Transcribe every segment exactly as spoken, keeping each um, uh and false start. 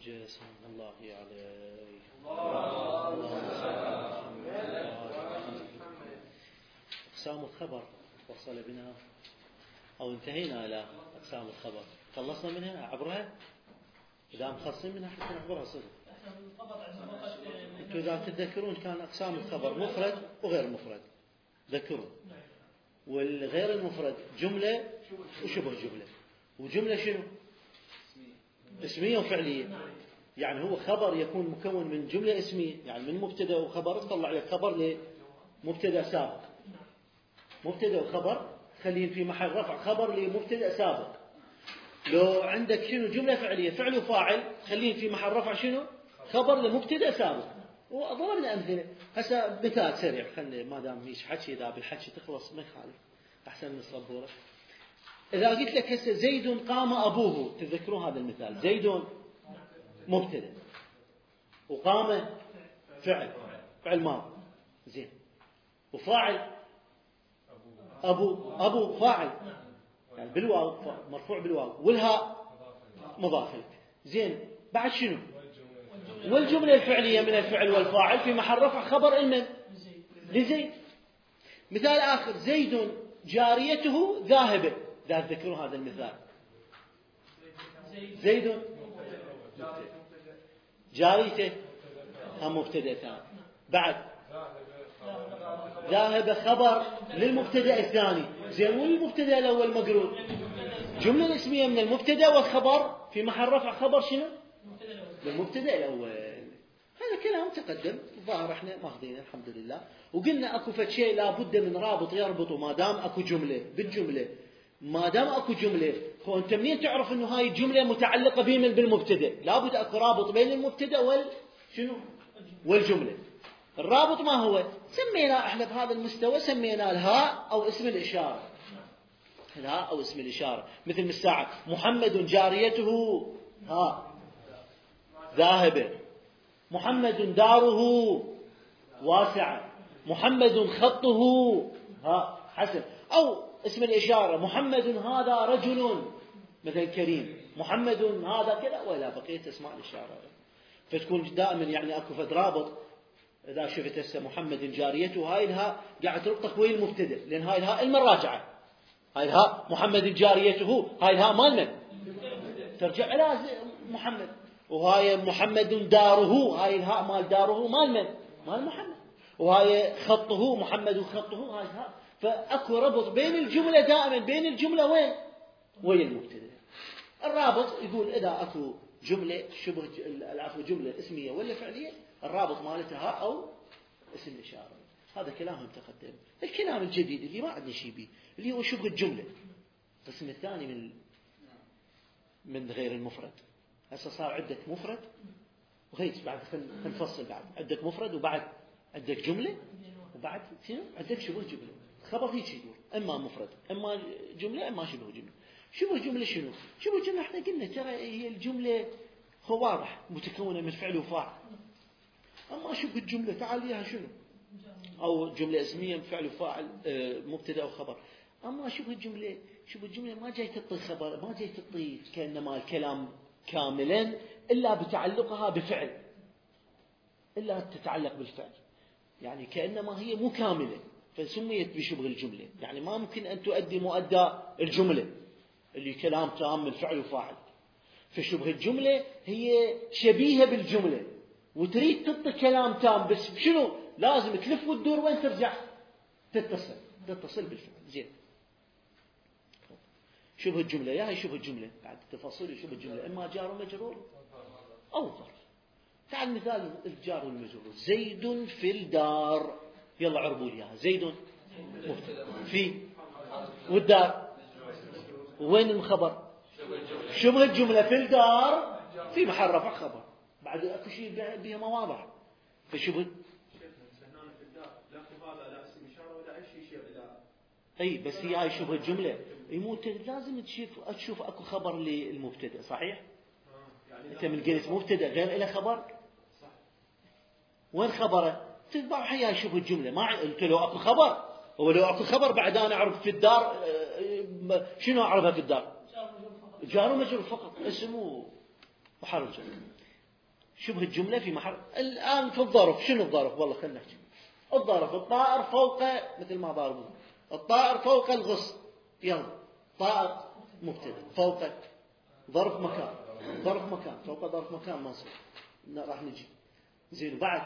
الحجة سلام الله عليه. أقسام الخبر وصل بنا أو انتهينا إلى أقسام الخبر، خلصنا منها عبرها، إذا مخلصين منها حتى نعبرها صدق. أنتوا إذا تتذكرون كان أقسام الخبر مفرد وغير مفرد، ذكروا، والغير المفرد جملة وشبه جملة، وجملة شنو؟ اسمية وفعلية. يعني هو خبر يكون مكون من جملة اسمية، يعني من مبتدأ وخبر تطلع لك خبر لمبتدأ سابق، مبتدأ وخبر خلين في محل رفع خبر لمبتدأ سابق. لو عندك شنو جملة فعلية فعل وفاعل خلين في محل رفع شنو خبر لمبتدأ سابق. وضربنا أمثلة هسه مثال سريع، خلي ما دام مش حكي، إذا بالحكي تخلص ما يخالف أحسن من الصبورة. إذا قلت لك هسه زيد قام أبوه، تذكرون هذا المثال، زيد مبتدأ وقام فعل فعل ماضي زين، وفاعل أبو أبو فاعل يعني بالواو مرفوع بالواو، والهاء مضاف زين. بعد شنو؟ والجملة الفعلية من الفعل والفاعل في محل رفع خبر المن لزيد. مثال آخر زيد جاريته ذاهبة، لا تذكرون هذا المثال، زيد جاريته هم مبتدأ ثاني. بعد ذاهب خبر للمبتدأ الثاني زين، والمبتدأ الأول مقرون، جملة اسمية من المبتدأ والخبر في محل رفع خبر شنو؟ للمبتدأ الأول. هذا كلام تقدم الظاهر احنا ماخذينه الحمد لله. وقلنا اكو فد شيء لابد من رابط يربطه، ما دام اكو جملة بالجملة، ما دام اكو جملة، هو انت منين تعرف انه هاي الجملة متعلقة بمن بالمبتدأ؟ لابد اكو رابط بين المبتدأ وال شنو؟ والجملة. الرابط ما هو؟ سمينا احنا بهذا المستوى سمينا الهاء او اسم الاشارة، الهاء او اسم الاشارة، مثل الساعة محمد جاريته ها ذاهبة، محمد داره واسعة، محمد خطه ها حسن. أو اسم الإشارة محمد هذا رجل مثل كريم، محمد هذا كذا، ولا بقية اسماء الإشارة. فتكون دائما يعني أكو فد رابط. إذا شفت هسه محمد جاريته، هاي الهاء قاعد تربطك وين المبتدأ، لأن هاي الهاء المراجعة، هاي الهاء محمد جاريته، هاي الهاء مال من؟ ترجع إلى محمد. وهاي محمد داره، هاي الهاء مال داره مال من؟ مال محمد. وهاي خطه محمد خطه، هاي الهاء. فأكو ربط بين الجملة دائما، بين الجملة وين؟ وين المبتدأ. الرابط يقول إذا أكو جملة شبه العفو جملة اسمية ولا فعلية، الرابط مالتها هاء أو اسم الإشارة. هذا كلامهم تقدم. الكلام الجديد اللي ما عندنا شيء به اللي هو شبه الجملة، القسم الثاني من من غير المفرد. هسه صار عندك مفرد وهيك بعد نفصل، بعد عندك مفرد وبعد عندك جملة وبعد شنو عندك شبه جملة. خبر هيك يقول اما مفرد اما جملة اما شبه جملة. شبه جملة شنو؟ شبه جملة احنا قلنا ترى هي الجملة هو واضح متكونة من فعل وفاعل. اما شبه الجملة تعال ليها شنو؟ او جملة اسمية فعل وفاعل مبتدا وخبر. اما شبه الجملة، شبه الجملة ما جاي تعطي خبر، ما جاي تعطي كأنما الكلام كاملا إلا بتعلقها بفعل، إلا تتعلق بالفعل، يعني كأنما هي مو كاملة فسميت بشبه الجملة. يعني ما ممكن أن تؤدي مؤدى الجملة اللي كلام تام من فعل وفاعل. فشبه الجملة هي شبيهة بالجملة وتريد تعطي كلام تام، بس شنو لازم تلف وتدور وين ترجع تتصل تتصل بالفعل. زين شبه الجملة يا هي شبه الجملة بعد تفاصيل شبه الجملة إما جار ومجرور أو ظرف. تعال مثال الجار والمجرور، زيد في الدار، يلا عربوا لي اياها. زيد في والدار وين الخبر؟ شبه الجملة في الدار في محل رفع خبر، بعد اكو شيء بها ما واضح. فشبه اي بس هي هاي شبه الجملة يموت لازم تشوف تشوف اكو خبر للمبتدا صحيح. انت من قلت مبتدا غير له خبر صح، وين خبره؟ تتبع هي شبه الجملة. ما قلت له اكو خبر، هو لو اكو خبر بعد انا اعرف في الدار شنو اعرفها في الدار؟ جار ومجرور فقط، اسمه وحرف جر. شبه الجملة في محل. الآن في الظرف، شنو الظرف؟ والله خلنا نحكي. الظرف الطائر فوق، مثل ما ضاربوا الطائر فوق الغصن. يلا طائر مبتدأ، فوق ظرف مكان، ظرف مكان فوق ظرف مكان منصوب. راح نجي زين. بعد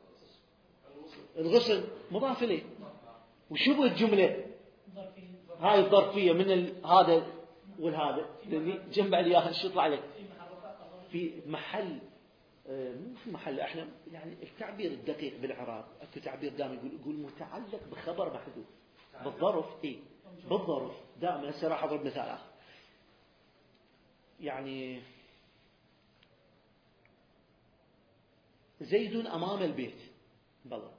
الغصن مضاف إليه، وشبه الجملة هاي الظرفية من ال... هذا والهذا اللي جنب عليها شو يطلع لك في محل، مو في محل. احنا يعني التعبير الدقيق بالإعراب اكو تعبير دائما يقول يقول متعلق بخبر محذوف. بالظرف اي بالظرف دائما. هسه راح اضرب مثال اخر. يعني زيد امام البيت، بالله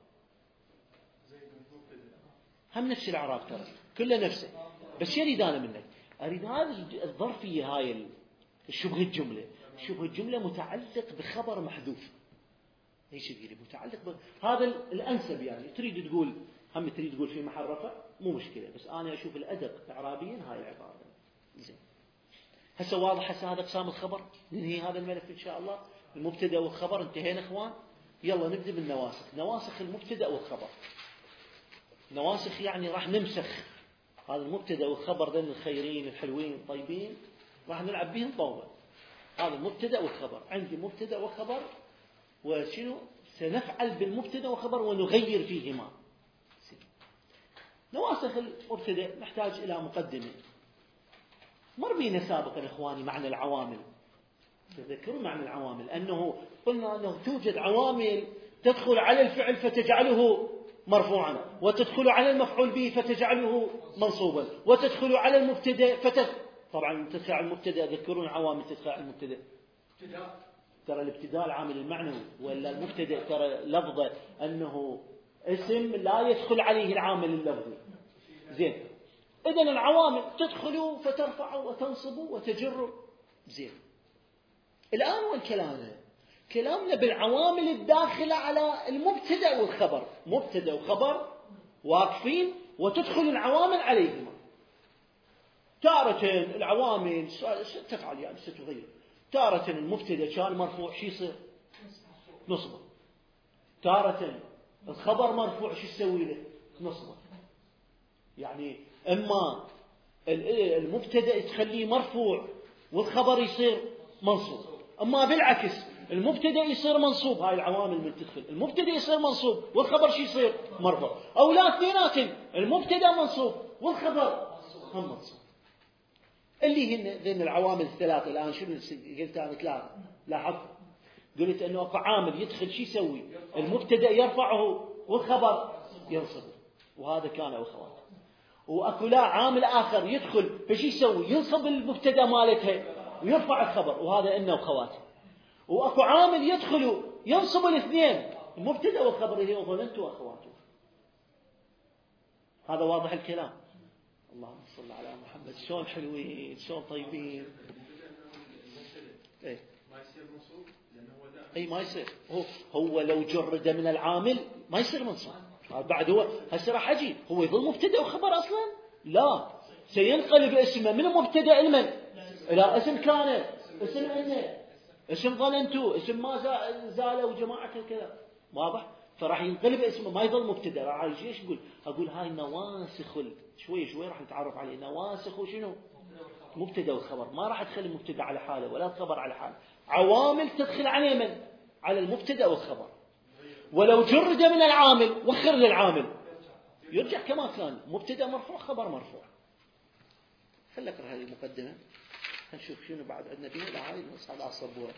هم نفس الإعراب ترى كله نفسه، بس شو اريد انا منك؟ اريد هذه الظرفيه هاي الشبه الجمله. شبه الجمله متعلق بخبر محذوف. ايش تقولي متعلق ب... هذا الانسب. يعني تريد تقول هم تريد تقول في محل رفع مو مشكله، بس انا اشوف الادق اعرابيا هاي العباره. زين هسه واضح. هسه هذا اقسام الخبر. ننهي هذا الملف ان شاء الله. المبتدا والخبر انتهينا اخوان. يلا نبدا بالنواسخ. نواسخ المبتدا والخبر. نواسخ يعني راح نمسخ هذا المبتدا والخبر ذن الخيرين الحلوين الطيبين، راح نلعب بهم طاوله. هذا المبتدا والخبر. عندي مبتدا وخبر، وشنو سنفعل بالمبتدا والخبر ونغير فيهما. نواسخ المبتدا نحتاج الى مقدمه. مر بينا سابقا اخواني معنى العوامل. تذكروا معنى العوامل انه قلنا انه توجد عوامل تدخل على الفعل فتجعله مرفوعا، وتدخل على المفعول به فتجعله منصوبا، وتدخل على المبتدا فتد... طبعا تدخل على المبتدا. ذكرون عوامل تدخل على المبتدا. ترى الابتداء العامل المعنوي، ولا المبتدا ترى لفظه انه اسم لا يدخل عليه العامل اللفظي. زين اذا العوامل تدخل فترفع وتنصب وتجر. زين الان وين كلامنا؟ كلامنا بالعوامل الداخلة على المبتدأ والخبر. مبتدأ وخبر واقفين وتدخل العوامل عليهما. تارة العوامل تفعل يعني ستغير. تارة المبتدأ كان مرفوع شو يصير؟ نصبه. تارة الخبر مرفوع شو يسوي له؟ نصبه. يعني اما المبتدأ تخليه مرفوع والخبر يصير منصوب، اما بالعكس المبتدا يصير منصوب. هاي العوامل من تدخل. المبتدا يصير منصوب والخبر شو يصير؟ مرفوع. او لا اثنيناتهم، المبتدا منصوب والخبر هم منصوب. اللي هن ذين العوامل الثلاثه. الان شنو قلت انا؟ ثلاثه. لاحظت قلت انه اكو عامل يدخل شو يسوي؟ المبتدا يرفعه والخبر ينصبه، وهذا كان اخواته. واكو لا عامل اخر يدخل فشو يسوي؟ ينصب المبتدا مالتها ويرفع الخبر، وهذا انه اخواته. واكو عامل يدخل ينصب الاثنين، المبتدا والخبر، اللي هو ظننت واخواته. هذا واضح الكلام. اللهم صل على محمد. شلون حلوين، شلون طيبين. اي ما يصير منصوب لانه هو داخل. اي ما يصير. هو هو لو جرد من العامل ما يصير منصوب. بعد هو هسه راح اجي هو يظل مبتدا وخبر اصلا؟ لا، سينقلب اسمه من مبتدا لمن؟ الى اسم كان، اسم انه، اسم ظننتو، اسم ما زالوا جماعة الكلام. واضح؟ فراح ينقلب اسمه، ما يظل مبتدا. راح اجي ايش اقول؟ اقول هاي نواسخ. شوي شوي راح نتعرف عليه. نواسخ وشنو؟ مبتدا والخبر. ما راح تخلي المبتدا على حاله ولا الخبر على حاله. عوامل تدخل عليه من؟ على المبتدا والخبر. ولو جرد من العامل وخر للعامل يرجع كما كان، مبتدا مرفوع خبر مرفوع. خليك اقرا هذه المقدمه نشوف شنو بعد عندنا بيها. لا هاي نصعد على السبوره.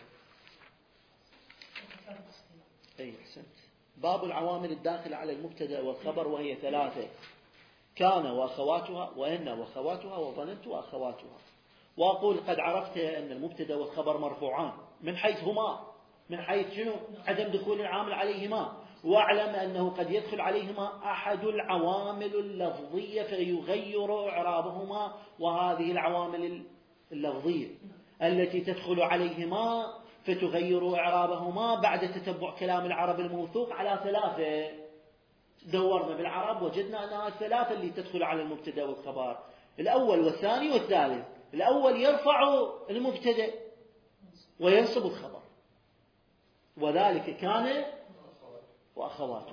اي احسنت. باب العوامل الداخله على المبتدا والخبر، وهي ثلاثه: كان واخواتها، وان واخواتها، وظننت واخواتها. واقول قد عرفت ان المبتدا والخبر مرفوعان من حيث هما، من حيث شنو؟ عدم دخول العامل عليهما. واعلم انه قد يدخل عليهما احد العوامل اللفظيه فيغير اعرابهما. وهذه العوامل اللفظيه التي تدخل عليهما فتغير اعرابهما بعد تتبع كلام العرب الموثوق على ثلاثه. دورنا بالعرب وجدنا انها الثلاثه اللي تدخل على المبتدا والخبر: الاول والثاني والثالث. الاول يرفع المبتدا وينصب الخبر، وذلك كان وأخواته.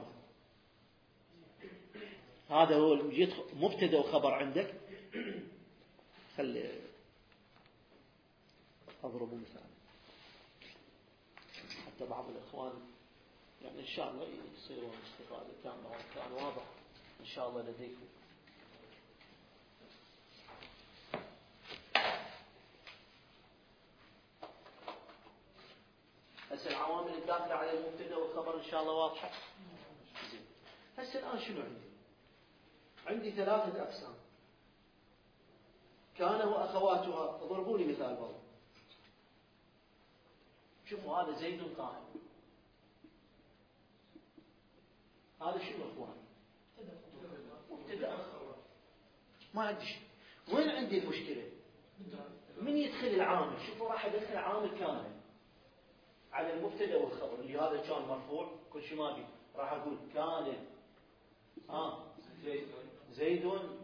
هذا هو مبتدأ وخبر عندك. خلي أضرب مثال حتى بعض الإخوان يعني إن شاء الله يصيرون استفادة كاملة وكان واضح إن شاء الله لديكم. هسه العوامل الداخلة على المبتدأ والخبر إن شاء الله واضحة. زين. هسه الآن شنو عندي؟ عندي ثلاثة أقسام. كان وأخواتها. اضربوا لي مثال برضه. شوفوا هذا زيد قائم. هذا شنو اخوان؟ مبتدأ. ما عندي شيء. وين عندي المشكلة؟ من يدخل العامل؟ شوفوا راح ادخل عامل كامل على المبتدأ والخبر اللي هذا كان مرفوع كل شيء ما بي. راح اقول كان ها زيد.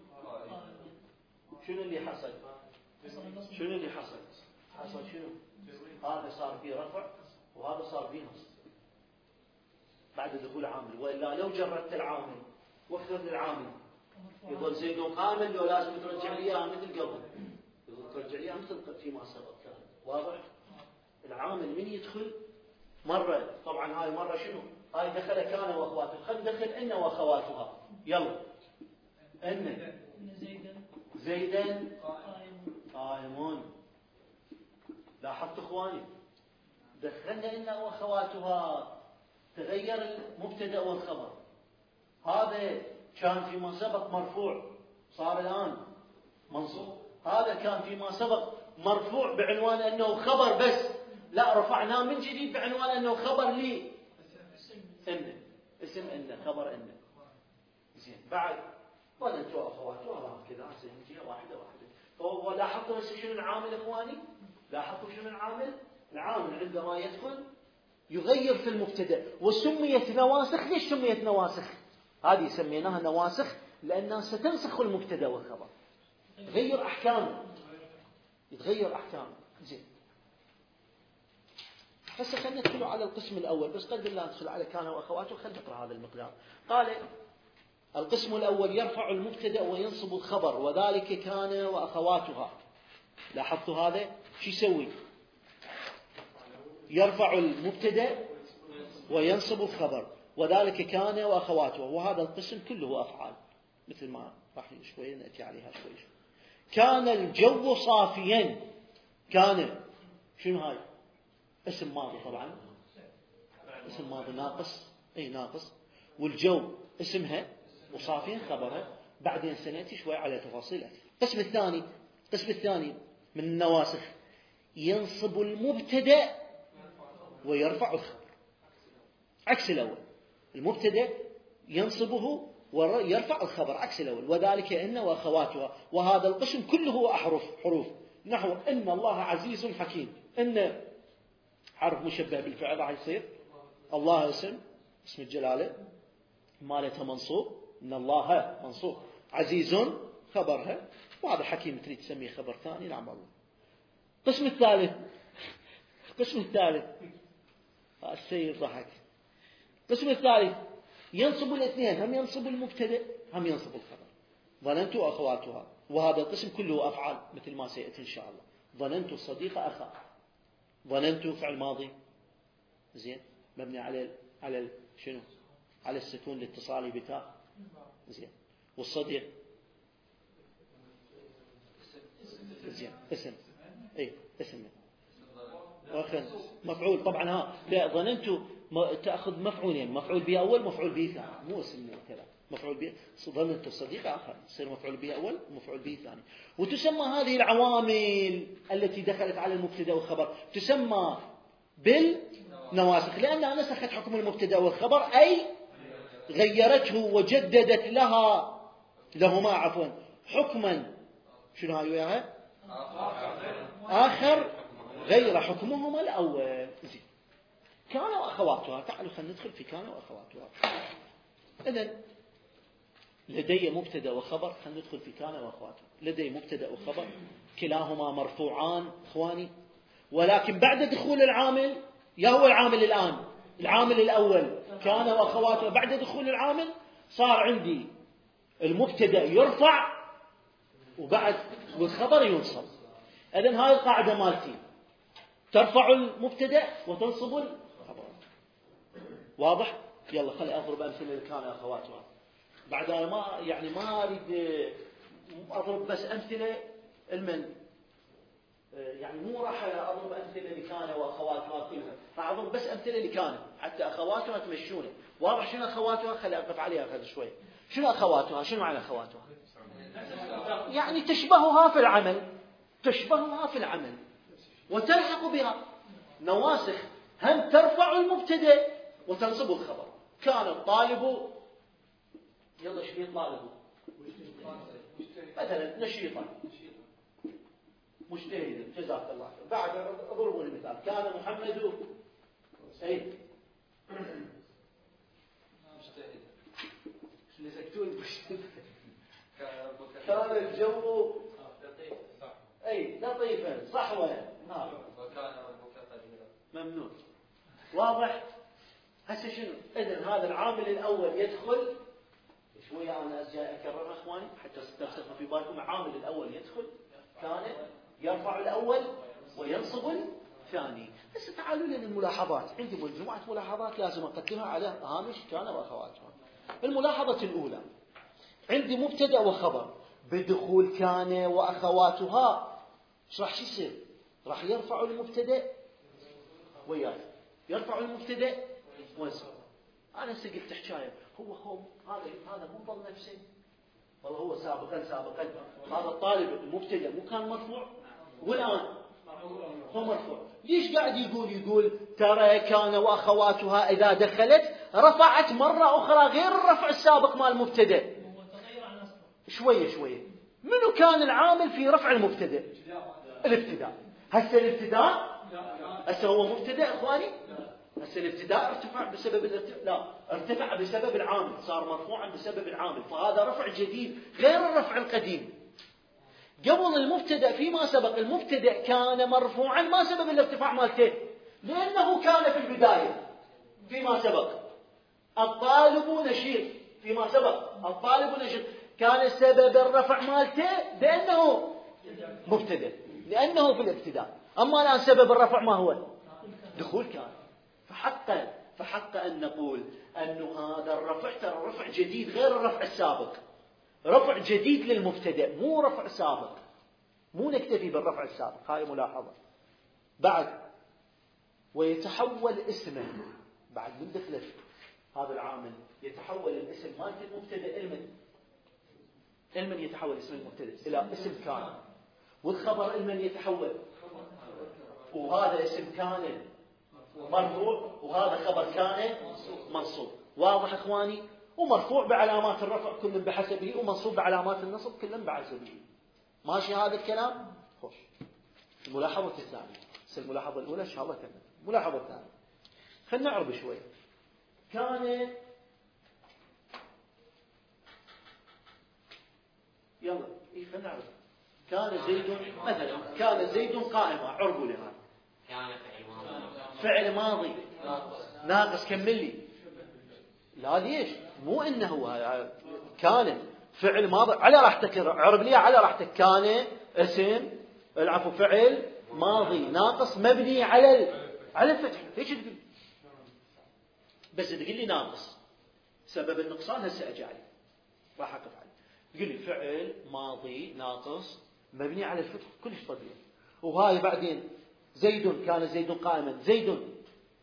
شنو اللي حصل؟ شنو اللي حصل؟ حصل شنو؟ هذا صار فيه رفع وهذا صار فيه نصب بعد دخول عامل. والا لو جردت العامل واخذت العامل يظل زيد قائما لو لازم ترجع لي اياها مثل قبل. يظل ترجع لي اياها مثل فيما سبق. كان واضح؟ العامل من يدخل مره طبعا هاي مره شنو؟ هاي دخل كان واخواته. خلينا ندخل ان واخواتها. يلا ان زيدا قائمون. لاحظت اخواني دخلنا ان واخواتها تغير المبتدا والخبر. هذا كان فيما سبق مرفوع صار الان منصوب. هذا كان فيما سبق مرفوع بعنوان انه خبر بس، لا رفعناه من جديد بعنوان انه خبر لي ان اسم ان خبر ان. زين بعد ظننت واخواتها كذا هسه واحده واحده. فهو لاحظتوا هسه شنو العامل اخواني؟ لاحظتوا شنو العامل؟ العامل عندما يدخل يغير في المبتدا. وسميت نواسخ. ليش سميت نواسخ؟ هذه سميناها نواسخ لانها ستنسخ المبتدا والخبر. تغير احكامه. يتغير احكامه. زين. هسه خلينا ندخل على القسم الاول بس قبل لا ندخل على كان واخواته خلينا نقرا هذا المقدار. قال القسم الاول يرفع المبتدا وينصب الخبر وذلك كان واخواتها. لاحظتوا هذا شو يسوي؟ يرفع المبتدا وينصب الخبر وذلك كان واخواته. وهذا القسم كله افعال مثل ما راح شوي ناتي عليها شوي شوي. كان الجو صافيا. كان شنو هاي؟ اسم ماضي طبعا. اسم ماضي ناقص. اي ناقص. والجو اسمها وصافيا خبرها. بعدين سناتي شوي على تفاصيل اكثر. القسم الثاني القسم الثاني من النواسخ ينصب المبتدا ويرفع الخبر. عكس الاول. المبتدا ينصبه ويرفع الخبر عكس الاول. وذلك ان واخواتها. وهذا القسم كله احرف حروف نحو ان الله عزيز حكيم. ان حرف مشبه بالفعل راح يصير. الله اسم اسم الجلاله مالتها منصوب. ان الله منصوب. عزيز خبرها. وهذا حكيم تريد تسميه خبر ثاني. نعم الله. القسم الثالث القسم الثالث السيد ضحك. القسم الثالث ينصب الاثنين. هم ينصب المبتدا هم ينصب الخبر. ظننت واخواتها. وهذا القسم كله افعال مثل ما سياتي ان شاء الله. ظننت الصديق اخا. ظننت فعل ماضي زين مبني على على شنو؟ على السكون الاتصالي بتاء. زين. والصديق زين اسم. اي اسم واخن مفعول طبعا. ها لا ظننت تاخذ مفعولين. مفعول به اول مفعول به ثاني. مو اسم ثلاث. مفعول به ظننت الصديق اخر يصير مفعول به اول ومفعول به ثاني. وتسمى هذه العوامل التي دخلت على المبتدا والخبر تسمى بالنواسخ لانها نسخت حكم المبتدا والخبر اي غيرته وجددت لها لهما عفوا حكما شنو هاي وياها؟ آخر غير حكمهما الأول. زين. كان وأخواتها. تعالوا خلينا ندخل في كان وأخواتها. إذن لدي مبتدأ وخبر. خلينا ندخل في كان وأخواتها. لدي مبتدأ وخبر كلاهما مرفوعان إخواني. ولكن بعد دخول العامل يا هو العامل الآن العامل الأول كان وأخواته، بعد دخول العامل صار عندي المبتدأ يرفع وبعد والخبر ينصب. إذن هاي القاعدة مالتي، ترفع المبتدأ وتنصب الخبر. واضح؟ يلا خلي أضرب أمثلة كان أخواتها. بعد أنا ما يعني ما أريد أضرب بس أمثلة المن يعني مو راح أضرب أمثلة لكان وأخواتها كلها، راح أضرب بس أمثلة لكان حتى أخواتها تمشونه. واضح شنو أخواتها؟ خلي أقف عليها هذا شوي. شنو أخواتها؟ شنو معنى أخواتها؟ يعني تشبهها في العمل، تشبهها في العمل وتلحق بها نواسخ، هم ترفع المبتدأ وتنصب الخبر. كان الطالب، يلا ايش في طالب؟ مثلا نشيطا مجتهدا، جزاك الله خير. بعد اضربوا المثال، كان محمد سيد مجتهدا. شو سكتون؟ كان الجو اي لطيفا، صحوا. نعم. وكان ربك قديرا. ممنون. واضح؟ هسه شنو؟ اذن هذا العامل الاول يدخل شويه، انا جاي اكررها اخواني حتى تسترسخوا في بالكم. العامل الاول يدخل كان يرفع الاول وينصب الثاني. بس تعالوا لنا الملاحظات، عندي مجموعه ملاحظات لازم اقدمها على هامش كان واخواتها. الملاحظه الاولى، عندي مبتدا وخبر، بدخول كان واخواتها ايش راح يصير؟ راح يرفع المبتدا وياه، يرفع المبتدا وينصب. انا هسه قلت حكايه، هو هو هذا هذا مو ظل نفسه، والله هو سابقا سابقا هذا الطالب المبتدا مو كان مرفوع والان هو مرفوع. ليش قاعد يقول يقول ترى كان واخواتها اذا دخلت رفعت مره اخرى غير الرفع السابق مال المبتدا؟ شويه شويه. منو كان العامل في رفع المبتدا؟ الابتداء. هسه الابتداء هسه هو مبتدا اخواني. هسه الابتداء ارتفع بسبب الارتفاع، لا ارتفع بسبب العامل، صار مرفوعا بسبب العامل، فهذا رفع جديد غير الرفع القديم. قبل المبتدا فيما سبق المبتدا كان مرفوعا ما سبب الارتفاع مالته، لانه كان في البدايه فيما سبق الطالب نشيط، فيما سبق الطالب نشيط كان سبب الرفع مالته لانه مبتدا، لانه في الابتداء. اما الان سبب الرفع ما هو؟ دخول كان. فحق فحق أن نقول أن هذا الرفع ترى رفع جديد غير الرفع السابق، رفع جديد للمبتدأ مو رفع سابق، مو نكتفي بالرفع السابق. هاي ملاحظة. بعد ويتحول اسمه، بعد من دخلت هذا العامل يتحول الاسم مالت المبتدأ المن المن يتحول اسم المبتدأ إلى اسم كان، والخبر المن يتحول، وهذا اسم كان مرفوع وهذا خبر كان منصوب. واضح اخواني؟ ومرفوع بعلامات الرفع كل بحسبه، ومنصوب بعلامات النصب كل بحسبه. ماشي هذا الكلام؟ خوش. الملاحظة الثانية، الملاحظة الأولى إن شاء الله كمل. الملاحظة الثانية خلنا نعرب شوي. كان يلا إيه خلنا نعرب. كان زيد مثلا، كان زيد قائما، عربوا لي هذا. كان فعل ماضي ناقص، كمل لي. لا ليش؟ مو انه كان فعل ماضي على راحتك، عرب لي على راحتك. كان اسم العفو فعل ماضي ناقص مبني على على الفتح. ليش تقول بس تقول لي ناقص؟ سبب النقصان هسه اجي عليه، راح اقف عليه. تقول لي فعل ماضي ناقص مبني على الفتح كلش طبيعي. وهاي بعدين زيد، كان زيد قائما، زيد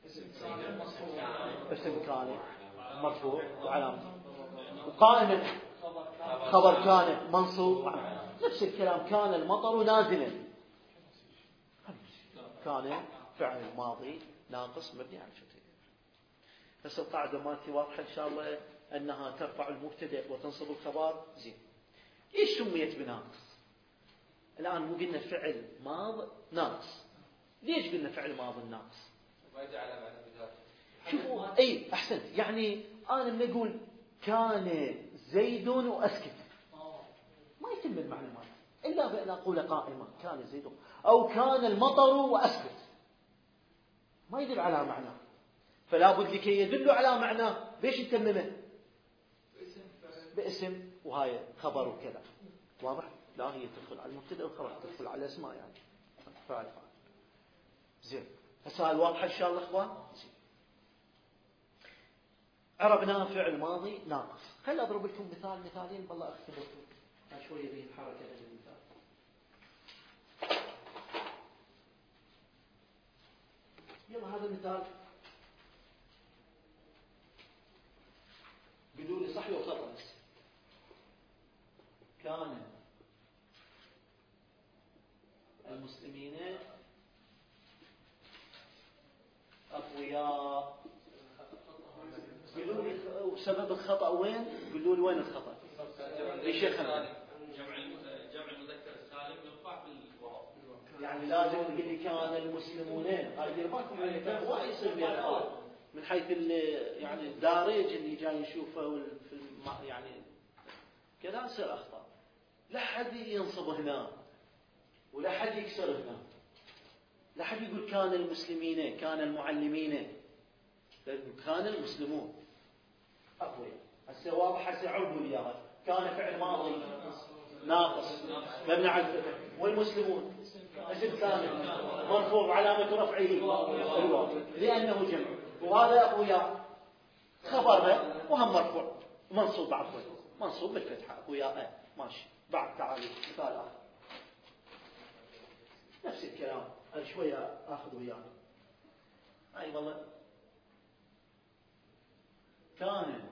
اسم كان مرفوع وعلامة، وقائما خبر كان منصوب. نفس الكلام كان المطر نازلا، كان فعل ماضي ناقص مبني على الفتح. بس القاعدة مالتي واضحة إن شاء الله، أنها ترفع المبتدأ وتنصب الخبر. زين، ليش سميت بناقص؟ الآن مو قلنا فعل ماض ناقص، ليش قلنا فعل ماض ناقص؟ شوفوا اي احسنت. يعني انا لما اقول كان زيد واسكت ما يتم المعنى مالته الا بان اقول قائما كان زيد، او كان المطر واسكت ما يدل على معناه. فلا بد لكي يدل على معناه ليش نتممه باسم وهاي خبر وكذا. واضح؟ لا هي تدخل على المبتدأ والخبر، تدخل على الاسماء يعني فعل فعل. زين هسه الواضحة إن شاء الله إخوان. عربنا فعل ماضي ناقص. خل أضرب لكم مثال مثالين والله أختبركم شوية به الحركة المثال. يلا هذا المثال بدون صحيح وخطأ. كان المسلمين أقوياء. قولوا لي سبب الخطأ وين؟ قولوا لي وين الخطأ؟ يا شيخنا جمع جمع المذكر السالم يرفع بالواو. يعني لازم تقول لي كان المسلمون. هاي يربطكم على ما يصير بها من حيث يعني الدارج اللي جاي نشوفه في الم... يعني كذا يصير أخطاء. لا حد ينصب هنا ولا حد يكسر هنا. لا حد يقول كان المسلمين، كان المعلمين، كان المسلمون أقوياء. هسه واضح. هسه عرضوا لي اياها. كان فعل ماضي ناقص مبني على الفتح، والمسلمون اسم ثاني مرفوع علامة رفعه الواو لأنه جمع، وهذا أقوياء خبر وهم مرفوع منصوب عفوا منصوب بالفتحة أقوياء. ماشي. بعد تعالي مثال آخر نفس الكلام. أنا شوية آخذ ويانا. أي والله كان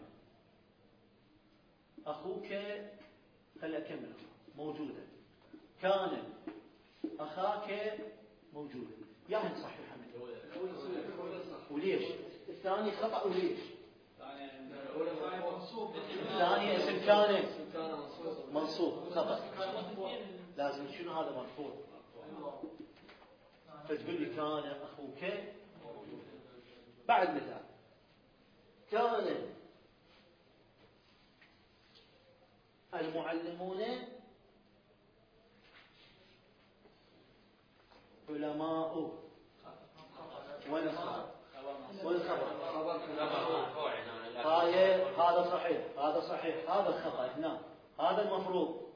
أخوك خلي أكمل موجودة. كان أخاك موجودة. يا هن صحيح حمد. وليش الثاني خطأ؟ وليش الثاني اسم كان منصوب خطأ. لازم شنو هذا مرفوع. فتقول لي كان أخوك. بعد مثال كان المعلمون علماء. وين الخبر؟ وين الخبر؟ هذا صحيح هذا صحيح هذا الخطأ هنا هذا المفروض.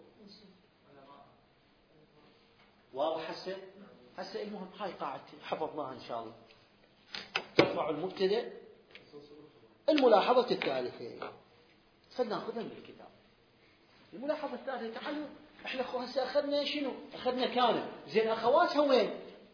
واضح هسه؟ هسه المهم هاي قاعدتي حفظناها إن شاء الله. ترفع المبتدأ. الملاحظة الثالثة فلنأخذها من الكتاب. الملاحظة الثالثة تعالوا احنا هسه أخذنا شنو؟ أخذنا كان. زين أخواتها وين؟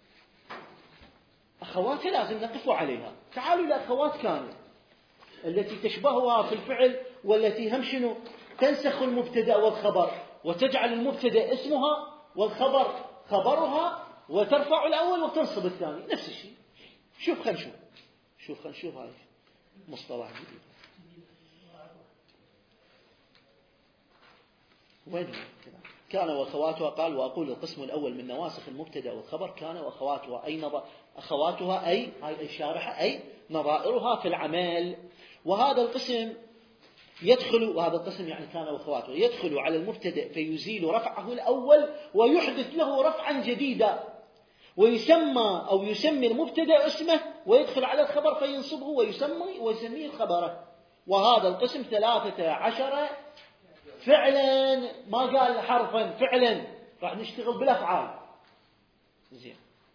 أخواتها لازم نقف عليها. تعالوا لأخوات كان التي تشبهها في الفعل والتي هم شنو؟ تنسخ المبتدأ والخبر وتجعل المبتدأ اسمها والخبر خبرها وترفع الأول وتنصب الثاني. نفس الشيء. شوف خل نشوف شوف خل نشوف هاي مصطلح جديد. وين كان وأخواتها؟ قال وأقول القسم الأول من نواسخ المبتدأ والخبر كان وأخواتها أي نظ... أخواتها أي هاي الشارحة أي نظائرها في العمل. وهذا القسم يدخل وهذا القسم يعني كان وأخواتها يدخل على المبتدأ فيزيل رفعه الأول ويحدث له رفعا جديدا ويسمى أو يسمي المبتدأ اسمه ويدخل على الخبر فينصبه ويسمي ويسميه الخبر. وهذا القسم ثلاثة عشر فعلا. ما قال حرفا فعلا. راح نشتغل بالأفعال. زين.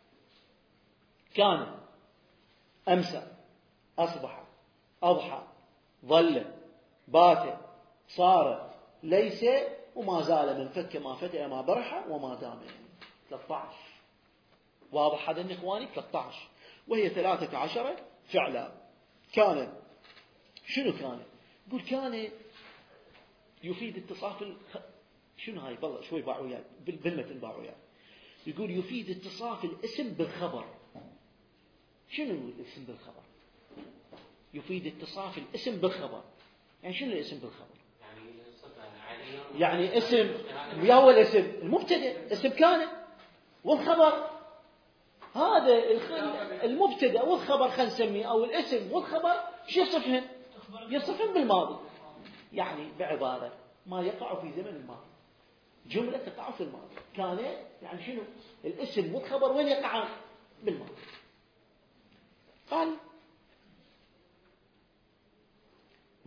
كان أمسى أصبح أضحى ظل بات صار ليس وما زال من فك ما فتئ ما برح وما دام. ثلاثة عشر. واضح هذا يا إخواني؟ ثلاثة عشر وهي ثلاثة عشر فعلا. كان شنو كان؟ يقول كان يفيد اتصاف الخ... شنو هاي بالله شوي باعوا يعني بالمثل باعوا يعني. يقول يفيد اتصاف الاسم بالخبر. شنو الاسم بالخبر؟ يفيد اتصاف الاسم بالخبر. يعني شنو الاسم بالخبر؟ يعني اسم ويا هو الاسم المبتدأ اسم كان والخبر هذا المبتدأ والخبر خلينا نسميه أو الاسم والخبر شو يصفهن؟ يصفهن بالماضي. يعني بعبارة ما يقع في زمن الماضي. جملة تقع في الماضي. كان يعني شنو؟ الاسم والخبر وين يقعان؟ بالماضي. قال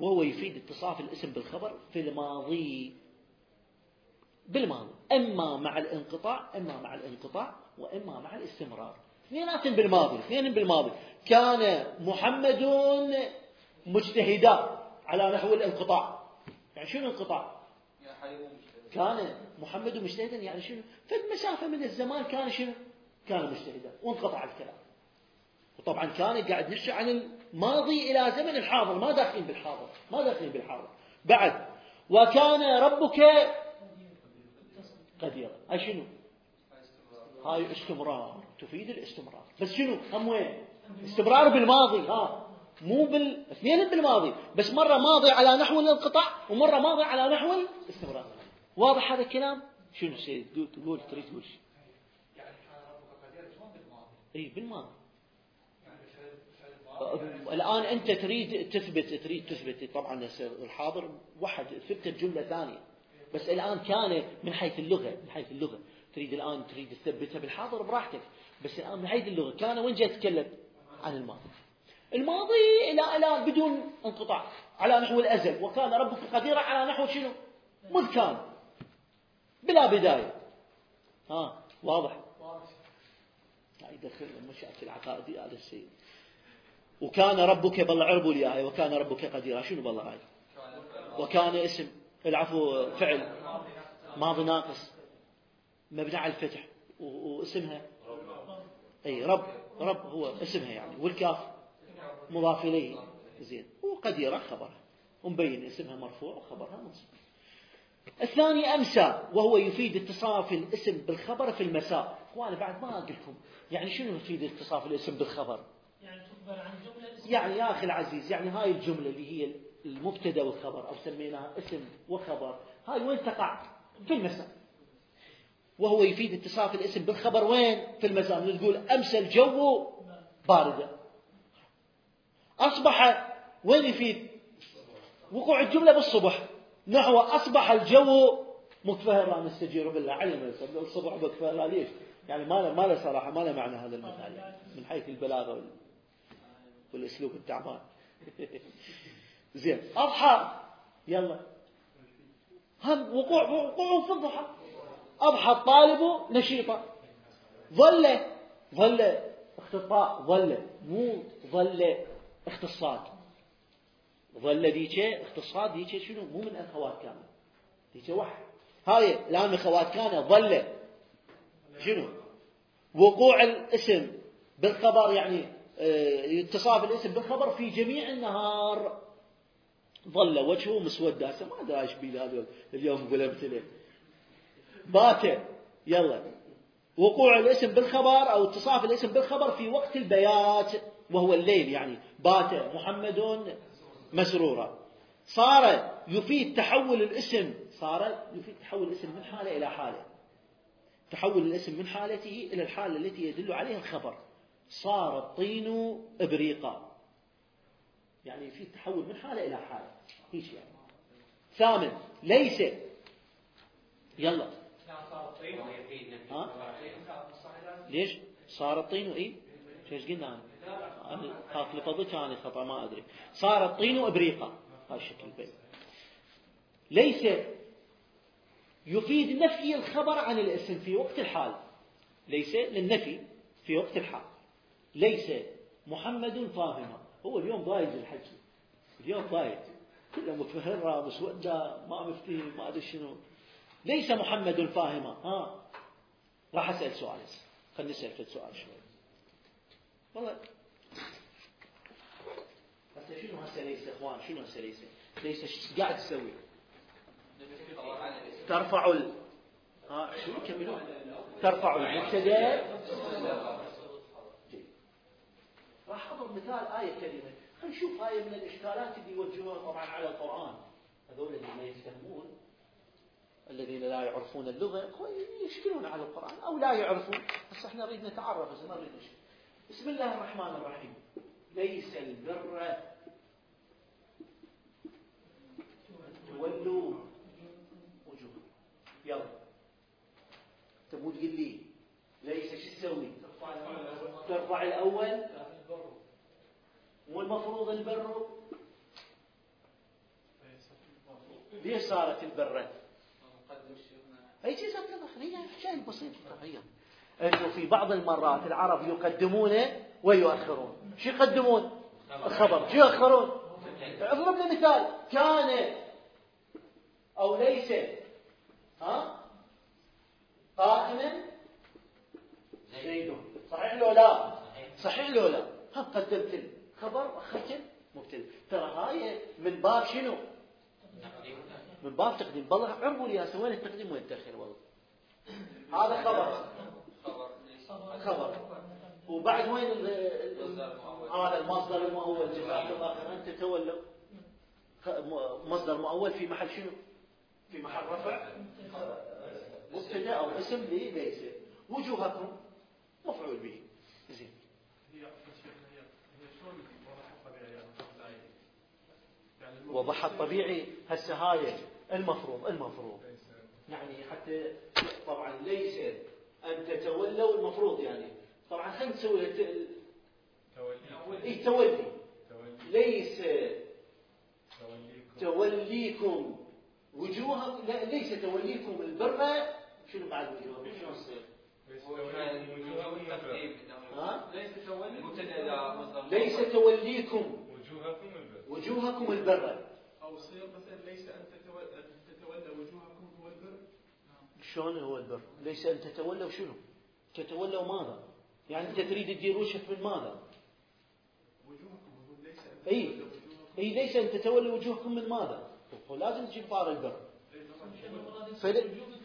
وهو يفيد اتصاف الاسم بالخبر في الماضي، بالماضي، اما مع الانقطاع اما مع الانقطاع واما مع الاستمرار. اثنينات بالماضي، اثنين بالماضي. كان محمد مجتهدا على نحو الانقطاع، يعني شنو الانقطاع؟ كان محمد مجتهدا، يعني شنو؟ فالمسافة من الزمان كان شنو؟ كان مجتهدا وانقطع الكلام. وطبعا كان قاعد نحكي عن الماضي إلى زمن الحاضر، ما داخلين بالحاضر، ما داخلين بالحاضر. بعد وكان ربك قديرا، هاي شنو؟ هاي استمرار، تفيد الاستمرار. بس شنو؟ هم وين؟ استمرار بالماضي، ها مو بال اثنين بالماضي، بس مرة ماضي على نحو الانقطاع ومرة ماضي على نحو الاستمرار. واضح هذا الكلام؟ شنو سيد تقول؟ تريد تقول شيء؟ يعني كان ربك قدير شلون بالماضي؟ اي بالماضي. يعني الآن أنت تريد تثبت تريد تثبت طبعا الحاضر واحد ثبت الجملة ثانية، بس الآن كان من حيث اللغة، من حيث اللغة تريد الآن تريد تثبتها بالحاضر براحتك، بس الآن من حيث اللغة كان وين جاي يتكلم عن الماضي. الماضي إلى إلى بدون انقطاع على نحو الأزل، وكان ربك قديرا على نحو شنو؟ مذ كان بلا بداية. ها واضح؟ يدخل المشاكل العقائدية هذا الشيء. وكان ربك بالله عربوا لي هاي، وكان ربك قديرا شنو بالله هاي؟ وكان اسم العفو فعل ماضي ناقص مبني على الفتح واسمها اي رب، رب هو اسمها يعني، والكاف مضاف اليه زين، وقديرا خبرها ومبين اسمها مرفوع وخبرها منصوب. الثاني أمسى، وهو يفيد اتصاف الاسم بالخبر في المساء. وانا بعد ما اقول لكم يعني شنو يفيد اتصاف الاسم بالخبر؟ يعني تخبر عن جملة، يعني يا أخي العزيز، يعني هاي الجملة اللي هي المبتدأ والخبر أو سميناها اسم وخبر، هاي وين تقع؟ في المساء. وهو يفيد اتصاف الاسم بالخبر وين؟ في المساء. تقول أمسى الجو باردة، أصبح وين يفيد؟ وقوع الجملة بالصبح، نحو أصبح الجو مكفهرا نستجير بالله علم الصبح مكفهرا. ليش؟ يعني ما له ما له صراحة، ما له معنى هذا المثال يعني من حيث البلاغة والأسلوب التعبان. زين أضحى، يلا هم وقوع وقوع في الضحى. أضحى الطالب نشيطا، ظل ظل اختصاء، ظل مو ظل اختصاد. ظل ديكي اختصاد ديكي شنو؟ مو من الخوات كان ديكي واحد، هاي لا من خوات كان ظل شنو؟ وقوع الاسم بالخبر يعني اتصاف الاسم بالخبر في جميع النهار. ظل وجهه مسودا، ما ادري ايش بيه هذا اليوم قلبت له بات. يلا وقوع الاسم بالخبر او اتصاف الاسم بالخبر في وقت البيات وهو الليل، يعني بات محمد مسرورا. صار يفيد تحول الاسم، صار يفيد تحول الاسم من حالة إلى حالة، تحول الاسم من حالته إلى الحالة التي يدل عليها الخبر. صار الطين إبريقا، يعني في تحول من حالة إلى حالة، هيش يعني. ثامن ليس، يلا ها؟ ليش صار الطين إيه؟ شيش قلنا أنا خاف لفظك أنا خطأ ما أدري. صار الطين إبريقا، هذا الشكل بين. ليس يفيد نفي الخبر عن الاسم في وقت الحال، ليس للنفي في وقت الحال. ليس محمد فاهما، هو اليوم ضايج الحكي، اليوم ضايج كله متفهرة مسودة ما مفتهم ما أدري شنو. ليس محمد فاهما، ها راح أسأل سؤال، خلينا نسأل في السؤال شوي والله. هسه شنو هسه ليس اخوان؟ شنو هسه ليس؟ ليس ايش قاعد تسوي؟ ترفع ال ها شو كملوا؟ ترفع المبتدا. راح اضرب مثال آية كريمة، خلينا نشوف آية من الإشكالات اللي يوجهوها طبعا على القرآن. هذول اللي ما يفهمون، الذين لا يعرفون اللغة يشكلون على القرآن أو لا يعرفون، بس احنا نريد نتعرف بس ما نريد نشكل. بسم الله الرحمن الرحيم. ليس البر تولوا وجوه. يلا تبغى تقول لي ليس شو تسوي؟ ترفع الأول، مو المفروض البر ليش صارت البرة؟ مقدم شيخنا أي شيء صارت هي حكاية بسيطة هي أنه في بعض المرات العرب يقدمون ويؤخرون. شو يقدمون؟ الخبر. شو يؤخرون؟ اضرب لي مثال. كان أو ليس ها قائما زيد. صحيح لو لا؟ صحيح لو لا؟ ها قدمت الخبر وأخرت مبتدأ. ترى هاي من باب شنو؟ من باب تقديم. والله عرفوا لي يا وين التقديم وين التأخير والله. هذا خبر خبر وبعد وين هذا المصدر المؤول؟ جزاك الله خير. أنت تولوا مصدر مؤول في محل شنو؟ في محل رفع مبتدا أو اسم لي ليس. وجوهكم مفعول به. زين. وضح الطبيعي هسه هاي المفروض المفروض يعني حتى طبعا ليس أن تتولوا المفروض يعني طبعا خلينا نسوي ت... تولي تولي ليس توليكم وجوهكم لا ليس توليكم البر. شنو بعد وجوهكم؟ شنو يصير؟ ليس توليكم وجوهكم البر أو صير مثلا ليس أن تتولى وجوهكم هو البر. شلون هو البر؟ ليس أن تتولوا شنو؟ تتولوا ماذا؟ يعني أنت تريد تدير وجهك من ماذا؟ وجوهكم. ليس أن أي أي ليس أن تتولوا وجوهكم من ماذا؟ لازم تجيب فار البر. فل...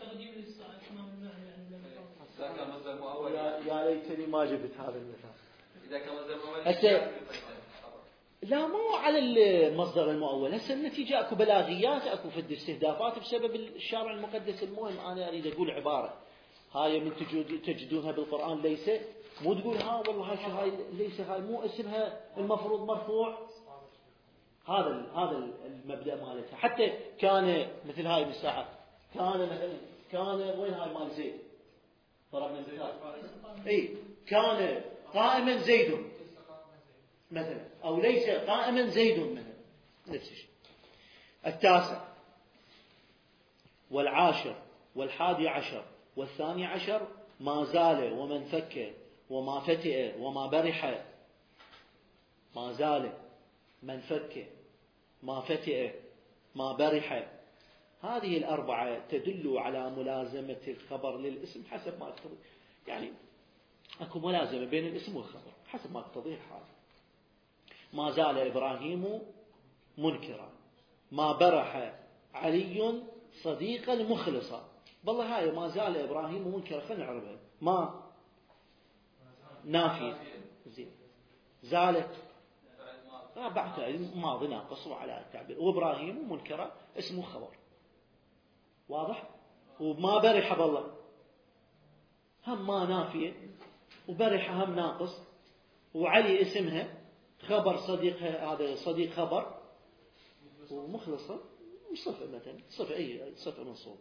يا, يا ليتني ما جبت هذا المثال. إذا كان مصدر مؤول هسه لا مو على المصدر المؤول. هسه النتيجة أكو بلاغيات أكو فد استهدافات بسبب الشارع المقدس. المهم أنا أريد أقول عبارة هاي من تجدونها بالقرآن ليس مو تقول ها والله هاي شو هاي ليس هاي مو اسمها المفروض مرفوع. هذا هذا المبدأ مالتها. حتى كان مثل هاي بالساعة كان مثلا كان وين هاي مال زيد ضربنا مثال. اي كان قائما زيد مثلا أو ليس قائما زيد مثلا نفس الشيء. التاسع والعاشر والحادي عشر والثاني عشر ما زال ومن فك وما فتئ وما برح. ما زال من فك ما فتئ ما برح. هذه الأربعة تدل على ملازمة الخبر للاسم حسب ما يقتضي. يعني أكو ملازمة بين الاسم والخبر حسب ما يقتضي الحال. ما زال إبراهيم منكرا. ما برح علي صديقا مخلصا. والله هاي ما زال إبراهيم منكرا خلينا نعرفها. ما نافية زين زالت بعد ماضي ناقص على التعبير. وإبراهيم منكرا اسمه خبر واضح. وما برح بالله هم ما نافية وبرح هم ناقص. وعلي اسمها خبر صديقها هذا صديق خبر ومخلصة صفة مثلا صفة أي صفة منصوب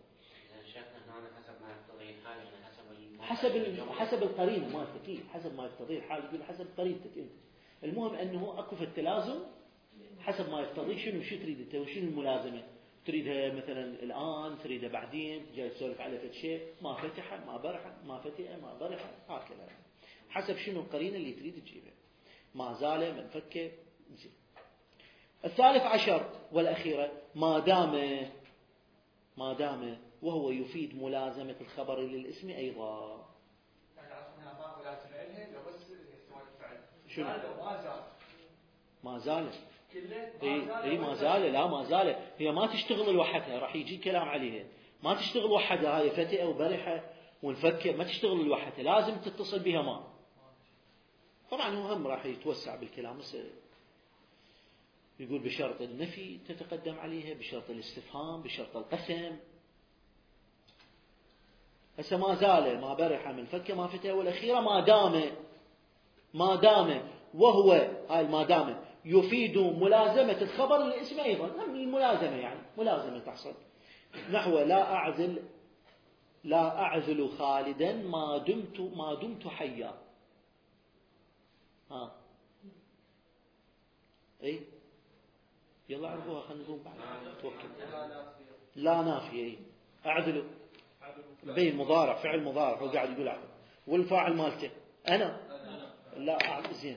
حسب حسب القرينة ما تقيل حسب ما يقتضيه الحال. يقول حسب قرينتك أنت. المهم أنه أكو في التلازم حسب ما يقتضي. شنو شو تريد أنت وشنو الملازمة؟ تريدها مثلا الآن تريدها بعدين جاي تسولف على فد شيء ما فتح ما برح ما فتئ ما برح هكذا حسب شنو القرينة اللي تريد تجيبها. ما زال من فك. الثالث عشر والأخيرة ما دام ما دام وهو يفيد ملازمة الخبر للاسم أيضا. شنو ما زال اي اي ما زال لا ما زال هي ما تشتغل لوحدها. راح يجي كلام عليها ما تشتغل لوحدها. هاي فتئة وبرحة ونفكر ما تشتغل لوحدها لازم تتصل بها ما. طبعا هو هم راح يتوسع بالكلام بس يقول بشرط النفي تتقدم عليها بشرط الاستفهام بشرط القسم. هسه ما زال ما برح من فك ما فتئ والأخيرة ما دام ما دام وهو هاي ما دام يفيد ملازمة الخبر للاسم أيضا. هم الملازمة يعني ملازمة تحصل. نحو لا أعزل لا أعزل خالدا ما دمت ما دمت حيا. ها اي يلا عرفوها خلينا نقوم بعد توكل. لا نافية. أعدلوا بين مضارع فعل مضارع هو قاعد يقول أعدل. والفاعل مالته أنا لا أعدل زين.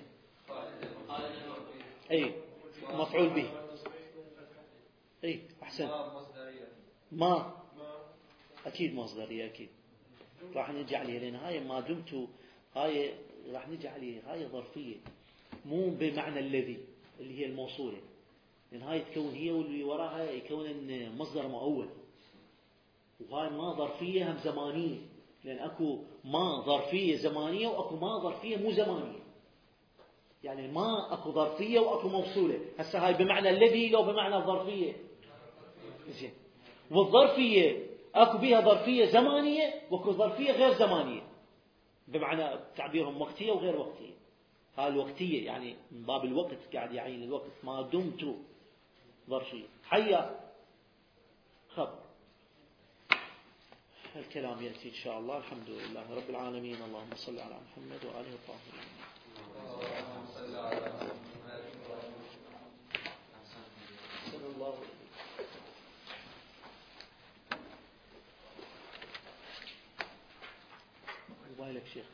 أي مفعول به. أي أحسن. ما أكيد مصدرية أكيد راح نجي عليه لأن هاي ما دمت هاي راح نجي عليه هاي ظرفية مو بمعنى الذي اللي هي الموصولة لأن هاي تكون هي واللي وراها يكون مصدر مؤول وهاي ما ظرفية هم زمانية لأن أكو ما ظرفية زمانية وأكو ما ظرفية مو زمانية يعني ما أكو ظرفية وأكو موصولة هسه هاي بمعنى الذي لو بمعنى الظرفية زين والظرفية أكو بها ظرفية زمانية وأكو ظرفية غير زمانية بمعنى تعبيرهم وقتية وغير وقتية. هاي الوقتية يعني من باب الوقت قاعد يعين الوقت ما دمت ظرفية. حيا خبر الكلام يأتي إن شاء الله. الحمد لله رب العالمين. اللهم صل على محمد وآله الطاهرين. صلى الله عليه وسلم. موبايلك شيخ.